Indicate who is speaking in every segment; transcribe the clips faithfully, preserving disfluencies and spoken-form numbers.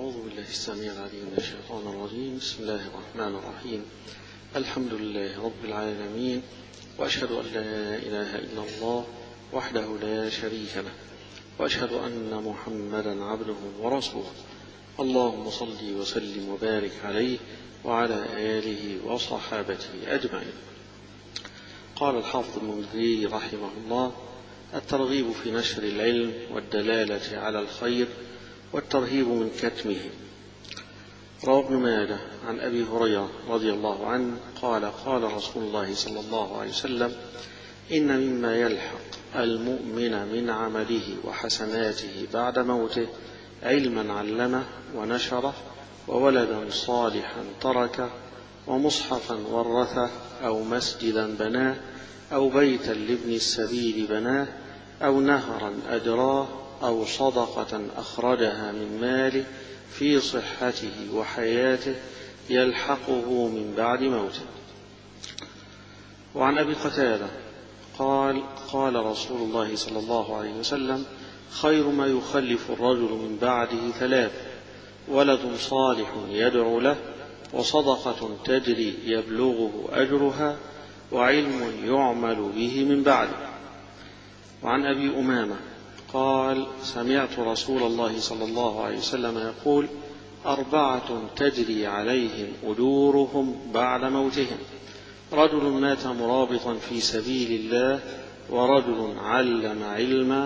Speaker 1: أعوذ بالله السميع العليم من الشيطان الرجيم. بسم الله الرحمن الرحيم. الحمد لله رب العالمين، وأشهد أن لا إله إلا الله وحده لا شريك له، وأشهد أن محمدا عبده ورسوله. اللهم صل وسلم وبارك عليه وعلى آله وصحابته أجمعين. قال الحافظ المنذري رحمه الله: الترغيب في نشر العلم والدلالة على الخير والترهيب من كتمه. روى ابن ماجه عن أبي هريرة رضي الله عنه قال: قال رسول الله صلى الله عليه وسلم: إن مما يلحق المؤمن من عمله وحسناته بعد موته علما علمه ونشره، وولدا صالحا تركه، ومصحفا ورثه، أو مسجدا بناه، أو بيتا لابن السبيل بناه، أو نهرا أجراه، أو صدقة أخرجها من ماله في صحته وحياته يلحقه من بعد موته. وعن أبي قتادة قال: قال رسول الله صلى الله عليه وسلم: خير ما يخلف الرجل من بعده ثلاث: ولد صالح يدعو له، وصدقة تجري يبلغه أجرها، وعلم يعمل به من بعده. وعن أبي أمامة قال: سمعت رسول الله صلى الله عليه وسلم يقول: أربعة تجري عليهم أجورهم بعد موتهم: رجل مات مرابطا في سبيل الله، ورجل علم علما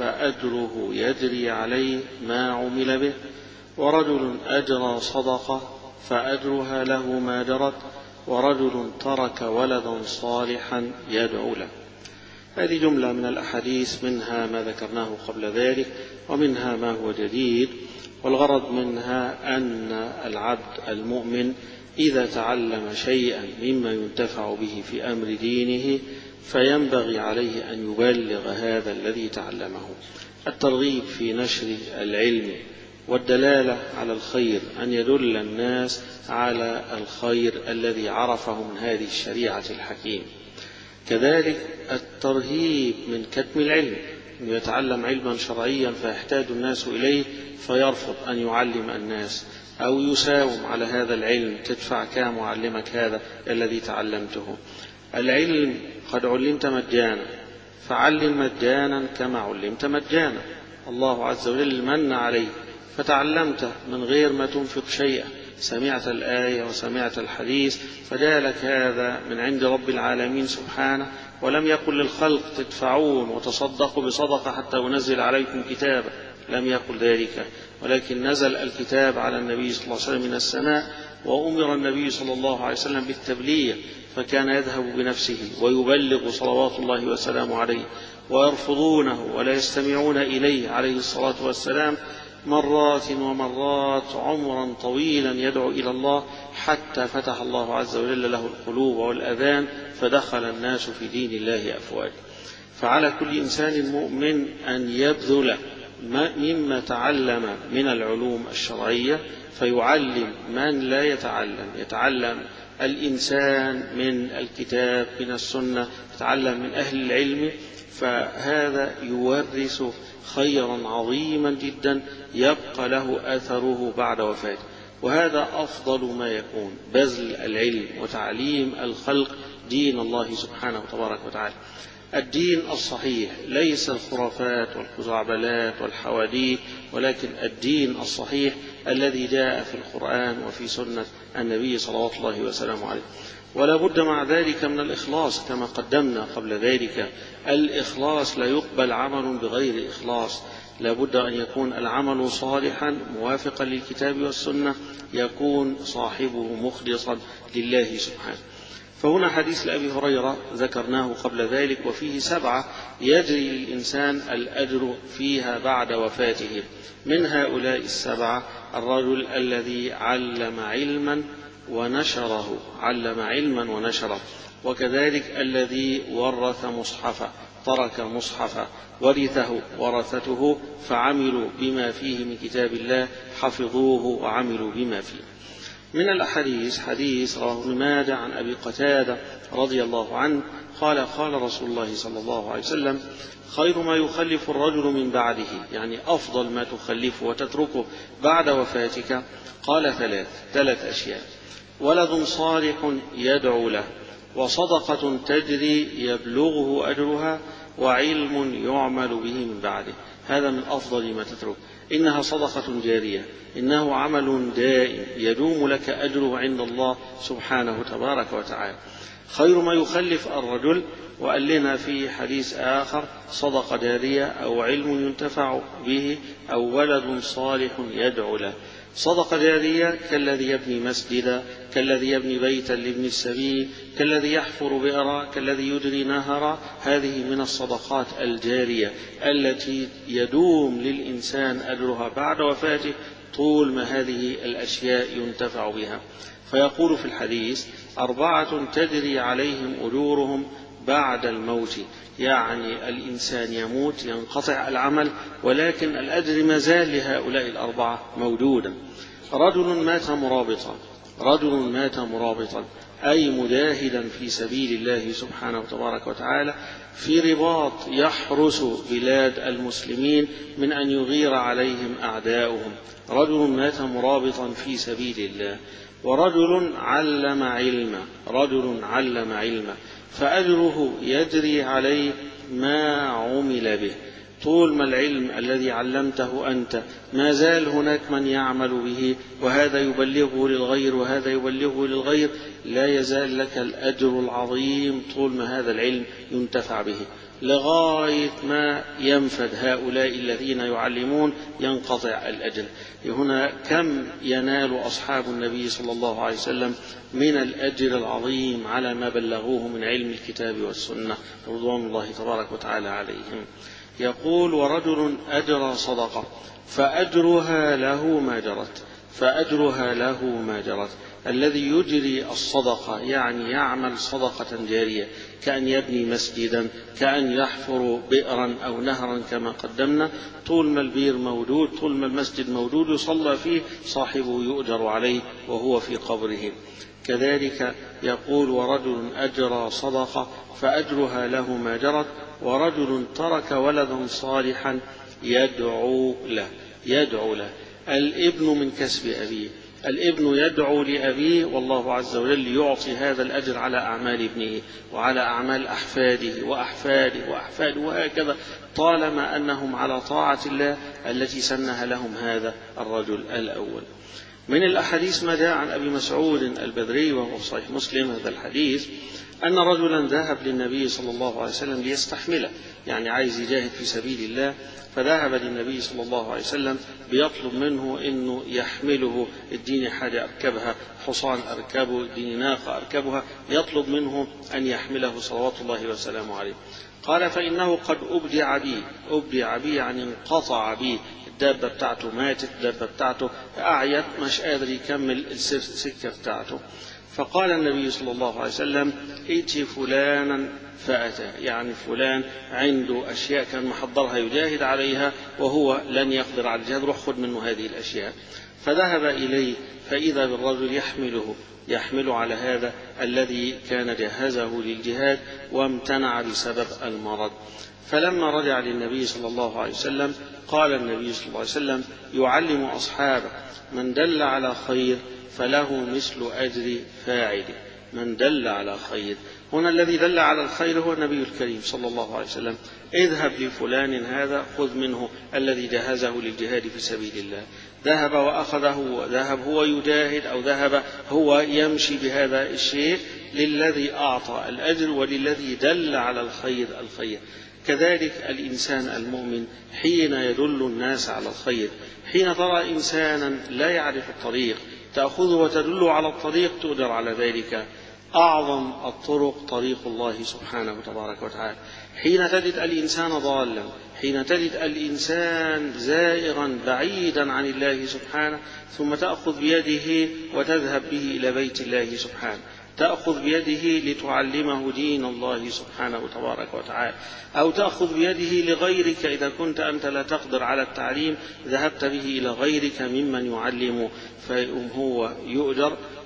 Speaker 1: فأجره يجري عليه ما عمل به، ورجل أجرى صدقة فأجرها له ما جرت، ورجل ترك ولدا صالحا يدعو له. هذه جملة من الأحاديث، منها ما ذكرناه قبل ذلك ومنها ما هو جديد، والغرض منها أن العبد المؤمن إذا تعلم شيئا مما ينتفع به في أمر دينه فينبغي عليه أن يبلغ هذا الذي تعلمه. الترغيب في نشر العلم والدلالة على الخير، أن يدل الناس على الخير الذي عرفه من هذه الشريعة الحكيم. كذلك الترهيب من كتم العلم، أن يتعلم علما شرعيا فيحتاج الناس إليه فيرفض أن يعلم الناس، أو يساوم على هذا العلم: تدفع كام وعلمك هذا الذي تعلمته؟ العلم قد علمت مجانا، فعلم مجانا كما علمت مجانا. الله عز وجل من عليك فتعلمت من غير ما تنفق شيئا، سمعت الآية وسمعت الحديث فجاء لك هذا من عند رب العالمين سبحانه، ولم يقل للخلق تدفعون وتصدقوا بصدقة حتى أنزل عليكم كتابا، لم يقل ذلك، ولكن نزل الكتاب على النبي صلى الله عليه وسلم من السماء، وأمر النبي صلى الله عليه وسلم بالتبليغ، فكان يذهب بنفسه ويبلغ صلوات الله وسلامه عليه، ويرفضونه ولا يستمعون إليه عليه الصلاة والسلام مرات ومرات، عمرا طويلا يدعو إلى الله، حتى فتح الله عز وجل له القلوب والأذان فدخل الناس في دين الله أفواجا. فعلى كل إنسان مؤمن أن يبذل مما تعلم من العلوم الشرعية فيعلم من لا يتعلم. يتعلم الإنسان من الكتاب، من السنة، يتعلم من أهل العلم، فهذا يورث خيرا عظيما جدا يبقى له أثره بعد وفاته. وهذا أفضل ما يكون، بذل العلم وتعليم الخلق دين الله سبحانه وتبارك وتعالى. الدين الصحيح ليس الخرافات والخزعبلات والحواديت، ولكن الدين الصحيح الذي جاء في القرآن وفي سنة النبي صلوات الله وسلامه عليه. ولا بد مع ذلك من الإخلاص كما قدمنا قبل ذلك. الإخلاص لا يقبل عمل بغير إخلاص، لا بد أن يكون العمل صالحا موافقا للكتاب والسنة، يكون صاحبه مخلصا لله سبحانه. فهنا حديث لأبي هريرة ذكرناه قبل ذلك، وفيه سبعة يجري للإنسان الأجر فيها بعد وفاته. من هؤلاء السبعة: الرجل الذي علم علما ونشره، علم علما ونشره، وكذلك الذي ورث مصحفا، ترك مصحفا ورثه ورثته فعملوا بما فيه من كتاب الله، حفظوه وعملوا بما فيه. من الأحاديث حديث رواه ابن ماجه عن أبي قتادة رضي الله عنه قال قال رسول الله صلى الله عليه وسلم خير ما يخلف الرجل من بعده، يعني أفضل ما تخلفه وتتركه بعد وفاتك، قال ثلاث ثلاث أشياء: ولد صالح يدعو له، وصدقة تجري يبلغه أجرها، وعلم يعمل به من بعده. هذا من أفضل ما تترك، إنها صدقة جارية، إنه عمل دائم يدوم لك أجره عند الله سبحانه تبارك وتعالى. خير ما يخلف الرجل، وقال لنا في حديث آخر: صدقة جارية أو علم ينتفع به أو ولد صالح يدعو له. صدقة جارية كالذي يبني مسجدا، كالذي يبني بيتا لابن السبيل، كالذي يحفر بئرا، كالذي يجري نهرا. هذه من الصدقات الجارية التي يدوم للإنسان أجرها بعد وفاته طول ما هذه الأشياء ينتفع بها. فيقول في الحديث: أربعة تجري عليهم أجورهم بعد الموت، يعني الإنسان يموت ينقطع العمل، ولكن الأجر ما زال لهؤلاء الأربعة موجودا. رجل مات مرابطا، رجل مات مرابطا أي مجاهدا في سبيل الله سبحانه وتبارك وتعالى في رباط يحرس بلاد المسلمين من أن يغير عليهم أعداؤهم. رجل مات مرابطا في سبيل الله. ورجل علم علما، رجل علم علما فأجره يجري عليه ما عمل به. طول ما العلم الذي علمته أنت ما زال هناك من يعمل به، وهذا يبلغه للغير وهذا يبلغه للغير، لا يزال لك الأجر العظيم طول ما هذا العلم ينتفع به، لغاية ما ينفد هؤلاء الذين يعلمون ينقطع الأجر. هنا كم ينال أصحاب النبي صلى الله عليه وسلم من الأجر العظيم على ما بلغوه من علم الكتاب والسنة رضوان الله تبارك وتعالى عليهم. يقول: ورجل أجرى صدقة فأجرها له ما جرت، فأجرها له ما جرت. الذي يجري الصدقة يعني يعمل صدقة جارية، كأن يبني مسجدا، كأن يحفر بئرا أو نهرا كما قدمنا، طول ما البئر موجود، طول ما المسجد موجود يصلى فيه، صاحبه يؤجر عليه وهو في قبره. كذلك يقول: ورجل أجرى صدقة فأجرها له ما جرت. ورجل ترك ولدا صالحا يدعو له، يدعو له. الابن من كسب أبيه، الابن يدعو لأبيه، والله عز وجل يعطي هذا الأجر على أعمال ابنه وعلى أعمال أحفاده وأحفاده وأحفاده وهكذا، طالما أنهم على طاعة الله التي سنها لهم هذا الرجل الأول. من الأحاديث ما جاء عن أبي مسعود البدري وهو صحيح مسلم هذا الحديث، أن رجلا ذهب للنبي صلى الله عليه وسلم ليستحمله، يعني عايز يجاهد في سبيل الله، فذهب للنبي صلى الله عليه وسلم بيطلب منه أنه يحمله، اديني حاجة أركبها، حصان أركبه، اديني ناقة أركبها، يطلب منه أن يحمله صلوات الله وسلامه عليه. قال: فإنه قد أبدع بي، أبدع بي يعني انقطع بي، الدابة بتاعته ماتت، الدابة بتاعته أعيت، مش قادر يكمل السكة بتاعته. فقال النبي صلى الله عليه وسلم: ائت فلانا فأتى، يعني فلان عنده أشياء كان محضرها يجاهد عليها وهو لن يقدر على الجهاد، روح خذ منه هذه الأشياء. فذهب إليه فإذا بالرجل يحمله، يحمل على هذا الذي كان جهزه للجهاد وامتنع بسبب المرض. فلما رجع للنبي صلى الله عليه وسلم قال النبي صلى الله عليه وسلم يعلم أصحابه: من دل على خير فله مثل أجر فاعله. من دل على خير، هنا الذي دل على الخير هو النبي الكريم صلى الله عليه وسلم. اذهب لفلان هذا خذ منه الذي جهزه للجهاد في سبيل الله، ذهب وأخذه، ذهب هو يجاهد أو ذهب هو يمشي بهذا الشيء، للذي أعطى الأجر وللذي دل على الخير الخير. كذلك الإنسان المؤمن حين يدل الناس على الخير، حين ترى إنسانا لا يعرف الطريق تأخذه وتدل على الطريق تؤجر على ذلك. أعظم الطرق طريق الله سبحانه تبارك وتعالى. حين تجد الإنسان ضالا، حين تجد الإنسان زائغا بعيدا عن الله سبحانه، ثم تأخذ بيده وتذهب به إلى بيت الله سبحانه، تأخذ بيده لتعلمه دين الله سبحانه تبارك وتعالى، أو تأخذ بيده لغيرك إذا كنت أنت لا تقدر على التعليم، ذهبت به إلى غيرك ممن يعلم فهو يؤجر.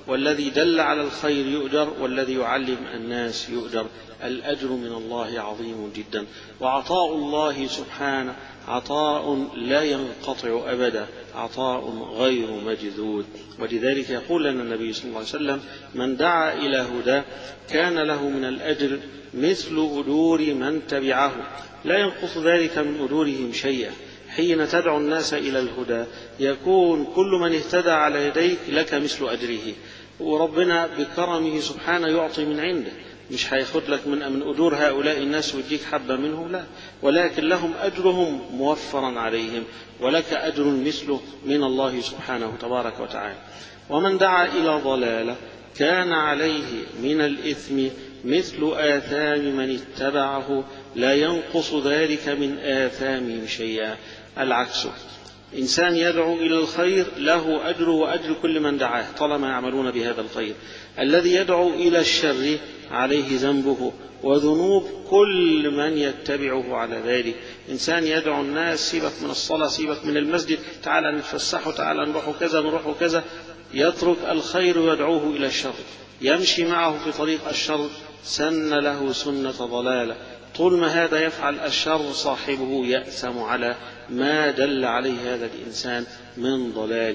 Speaker 1: والذي دل على الخير يؤجر، والذي يعلم الناس يؤجر. الأجر من الله عظيم جدا، وعطاء الله سبحانه عطاء لا ينقطع أبدا، عطاء غير مجذود. ولذلك يقول لنا النبي صلى الله عليه وسلم: من دعا إلى هدى كان له من الأجر مثل أجور من تبعه، لا ينقص ذلك من أجورهم شيئا. حين تدعو الناس إلى الهدى يكون كل من اهتدى على يديك لك مثل أجره، وربنا بكرمه سبحانه يعطي من عنده، مش هياخد لك من من أجور هؤلاء الناس ويديك حبة منهم، لا، ولكن لهم أجرهم موفرا عليهم، ولك أجر مثله من الله سبحانه تبارك وتعالى. ومن دعا إلى ضلالة كان عليه من الإثم مثل آثام من اتبعه، لا ينقص ذلك من آثامهم شيئا. العكس، إنسان يدعو إلى الخير له أجر وأجر كل من دعاه طالما يعملون بهذا الخير. الذي يدعو إلى الشر عليه ذنبه وذنوب كل من يتبعه على ذلك. إنسان يدعو الناس: سيبك من الصلاة، سيبك من المسجد، تعال نتفسحوا، تعال نروح كذا نروح كذا، يترك الخير ويدعوه إلى الشر، يمشي معه في طريق الشر، سن له سنة ضلالة. طول ما هذا يفعل الشر صاحبه يأثم على ما دل عليه هذا الإنسان من ضلال.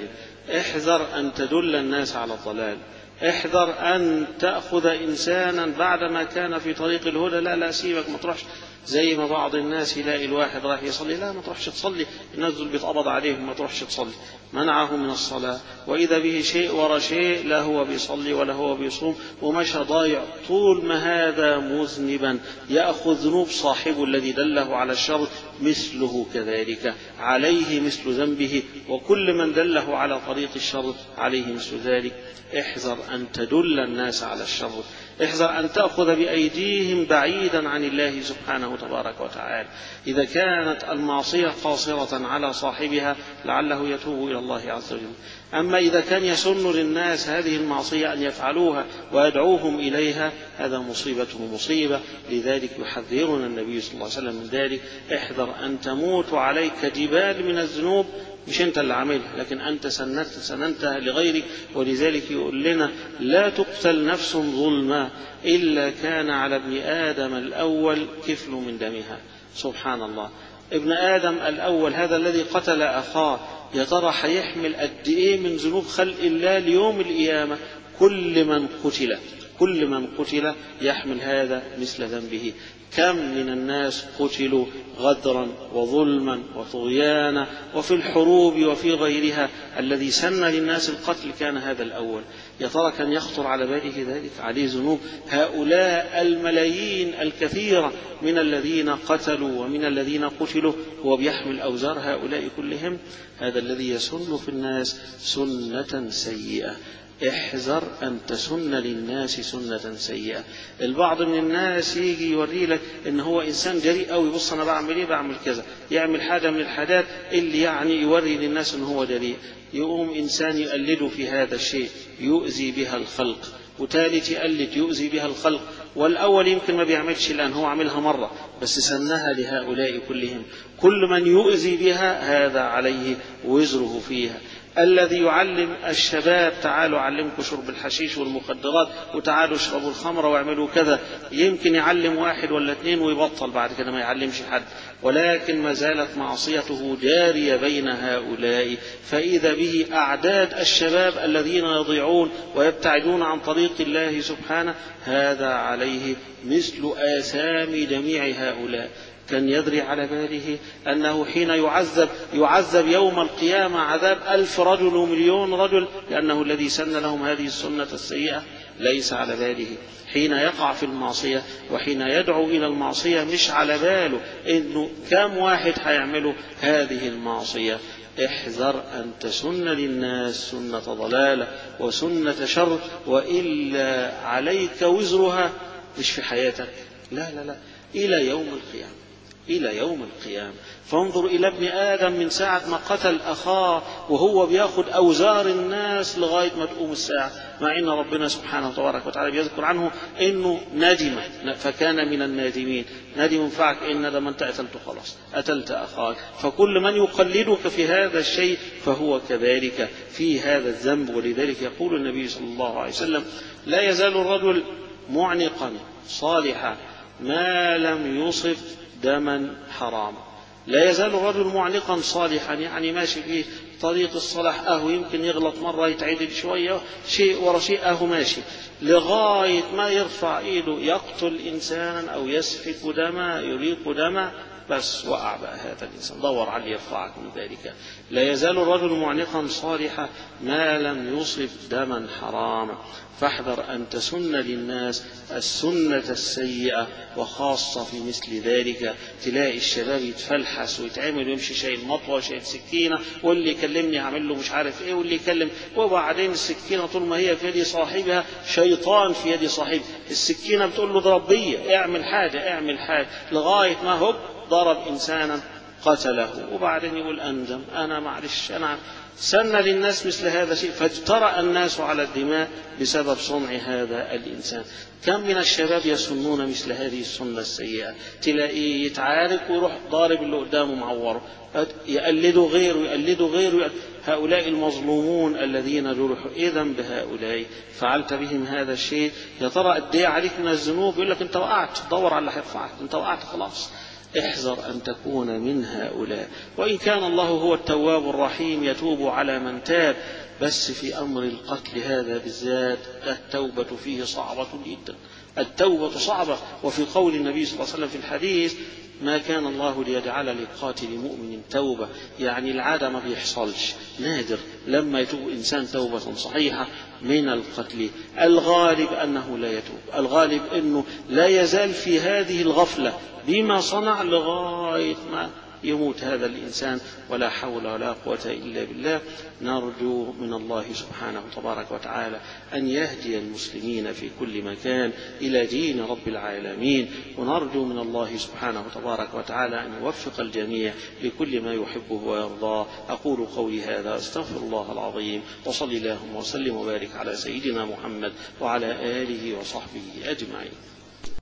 Speaker 1: احذر أن تدل الناس على الضلال، احذر أن تأخذ إنسانا بعدما كان في طريق الهدى. لا لا سيبك، ما تروحش. زي ما بعض الناس يلاقي الواحد راح يصلي: لا ما تروحش تصلي، الناس دول بيتقبض عليهم، ما تروحش تصلي، منعه من الصلاة. وإذا به شيء ورا شيء، لا هو بيصلي ولا هو بيصوم، ومشى ضايع. طول ما هذا مذنبا يأخذ ذنوب صاحبه الذي دله على الشر مثله كذلك، عليه مثل ذنبه، وكل من دله على طريق الشر عليه مثل ذلك. احذر أن تدل الناس على الشر، احذر أن تأخذ بأيديهم بعيدا عن الله سبحانه تبارك وتعالى. إذا كانت المعصية قاصرة على صاحبها لعله يتوب إلى الله عز وجل. أما إذا كان يسن للناس هذه المعصية أن يفعلوها ويدعوهم إليها، هذا مصيبته مصيبة. لذلك يحذرنا النبي صلى الله عليه وسلم من ذلك: احذر أن تموت عليك جبال من الذنوب، مش أنت اللي عاملها، لكن أنت سننت سننتها لغيرك. ولذلك يقول لنا: لا تقتل نفس ظلما إلا كان على ابن آدم الأول كفل من دمها. سبحان الله، ابن آدم الأول هذا الذي قتل أخاه، يا ترى هيحمل قد إيه من ذنوب خلق الله ليوم القيامة؟ كل من قتل كل من قتل يحمل هذا مثل ذنبه. كم من الناس قتلوا غدرا وظلما وطغيانا وفي الحروب وفي غيرها، الذي سن للناس القتل كان هذا الأول. يا ترى كان يخطر على باله ذلك؟ عليه ذنوب. هؤلاء الملايين الكثيرة من الذين قتلوا ومن الذين قتلوا هو بيحمل أوزار هؤلاء كلهم. هذا الذي يسن في الناس سنة سيئة. احذر أن تسن للناس سنة سيئة. البعض من الناس يجي يوري لك إن هو إنسان جريء أوي، بص أنا بعمل إيه، بعمل كذا، يعمل حاجة من الحاجات اللي يعني يوري للناس إن هو جريء. يقوم إنسان يقلده في هذا الشيء يؤذي بها الخلق، وتالت يقلد يؤذي بها الخلق، والأول يمكن ما بيعملش الآن، هو عملها مرة بس سنها لهؤلاء كلهم. كل من يؤذي بها هذا عليه وزره فيها. الذي يعلم الشباب: تعالوا أعلمكم شرب الحشيش والمخدرات، وتعالوا اشربوا الخمر واعملوا كذا، يمكن يعلم واحد ولا اثنين ويبطل، بعد كده ما يعلمش حد، ولكن ما زالت معصيته جارية بين هؤلاء. فإذا به أعداد الشباب الذين يضيعون ويبتعدون عن طريق الله سبحانه، هذا عليه مثل آثام جميع هؤلاء. كان يدري على باله أنه حين يعذب يعذب يوم القيامة عذاب ألف رجل ومليون رجل، لأنه الذي سن لهم هذه السنة السيئة ليس على باله. حين يقع في المعصية وحين يدعو إلى المعصية مش على باله إنه كم واحد هيعملوا هذه المعصية. احذر أن تسن للناس سنة ضلالة وسنة شر، وإلا عليك وزرها، مش في حياتك، لا لا لا، إلى يوم القيامة. إلى يوم القيامة. فانظر إلى ابن آدم من ساعة ما قتل أخاه وهو بياخد أوزار الناس لغاية ما تقوم الساعة، مع إن ربنا سبحانه وتبارك وتعالى بيذكر عنه إنه ندم فكان من النادمين. ندم فعك إن ندم أنت قتلت خلاص، قتلت أخاك. فكل من يقلدك في هذا الشيء فهو كذلك في هذا الذنب. ولذلك يقول النبي صلى الله عليه وسلم: لا يزال الرجل معنقا صالحا ما لم يصف دما حراما. لا يزال الرجل معلقا صالحا، يعني ماشي في طريق الصلاح، أهو يمكن يغلط مرة يتعدل شوية شيء ورا شيء، أهو ماشي لغاية ما يرفع إيده يقتل إنسانا أو يسفك دما يريق دما، بس وقع بقى هذا الإنسان، دور على يرفعك من ذلك. لا يزال الرجل معنقا صالحا ما لم يصب دما حراما. فاحذر أن تسن للناس السنة السيئة، وخاصة في مثل ذلك تلاقي الشباب يتفلحس ويتعمل ويمشي شايل مطوة شايل سكينة، واللي يكلمني أعمل له مش عارف إيه، واللي يكلم، وبعدين السكينة طول ما هي في يد صاحبها شيطان في يد صاحبها. السكينة بتقول له ضرب بيا، اعمل حاجة اعمل حاجة، لغاية ما هو ضرب إنسانا قتله، وبعدين يقول أندم أنا معلش أنا سن للناس مثل هذا الشيء، فاجترأ الناس على الدماء بسبب صنع هذا الإنسان. كم من الشباب يسنون مثل هذه السنة السيئة، تلاقيه يتعارك ويروح ضارب اللي قدامه معوره، يقلدوا غيره يقلدوا غيره. هؤلاء المظلومون الذين جرحوا، إذا بهؤلاء فعلت بهم هذا الشيء، يا ترى قد ايه عليك من الذنوب؟ يقول لك أنت وقعت، دور على اللي هيرفعك، أنت وقعت خلاص. احذر أن تكون من هؤلاء. وإن كان الله هو التواب الرحيم يتوب على من تاب، بس في أمر القتل هذا بالذات التوبة فيه صعبة جدا، التوبة صعبة. وفي قول النبي صلى الله عليه وسلم في الحديث: ما كان الله ليجعل لقاتل مؤمن توبة، يعني العادة ما بيحصلش، نادر لما يتوب إنسان توبة صحيحة من القتل. الغالب أنه لا يتوب، الغالب أنه لا يزال في هذه الغفلة بما صنع لغاية ما يموت هذا الإنسان، ولا حول ولا قوة إلا بالله. نرجو من الله سبحانه تبارك وتعالى أن يهدي المسلمين في كل مكان إلى دين رب العالمين، ونرجو من الله سبحانه تبارك وتعالى أن يوفق الجميع لكل ما يحبه ويرضاه. أقول قولي هذا أستغفر الله العظيم، وصلي اللهم وسلم وبارك على سيدنا محمد وعلى آله وصحبه أجمعين.